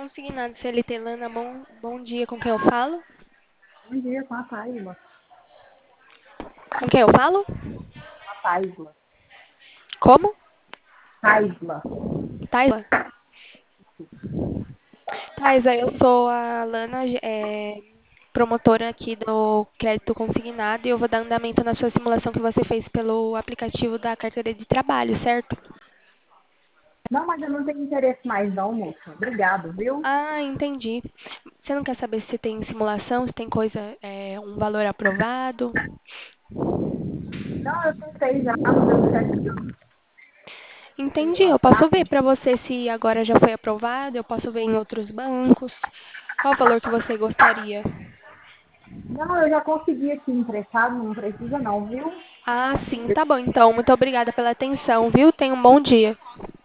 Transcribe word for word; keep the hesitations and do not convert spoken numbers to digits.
Consignado C L T Lana, bom, bom dia, com quem eu falo? Bom dia, com a Taíla. Com quem eu falo? A Taíla. Como? Taíla. Taisa? Taisa, eu sou a Lana, é, promotora aqui do crédito consignado e eu vou dar andamento na sua simulação que você fez pelo aplicativo da carteira de trabalho, certo? Não, mas eu não tenho interesse mais não, moça. Obrigado, viu? Ah, entendi. Você não quer saber se tem simulação, se tem coisa, é, um valor aprovado? Não, eu tentei já, não deu certo. Entendi. Eu posso ver para você se agora já foi aprovado, eu posso ver em outros bancos. Qual o valor que você gostaria? Não, eu já consegui aqui emprestado, não precisa não, viu? Ah, sim, tá bom então. Muito obrigada pela atenção, viu? Tenha um bom dia.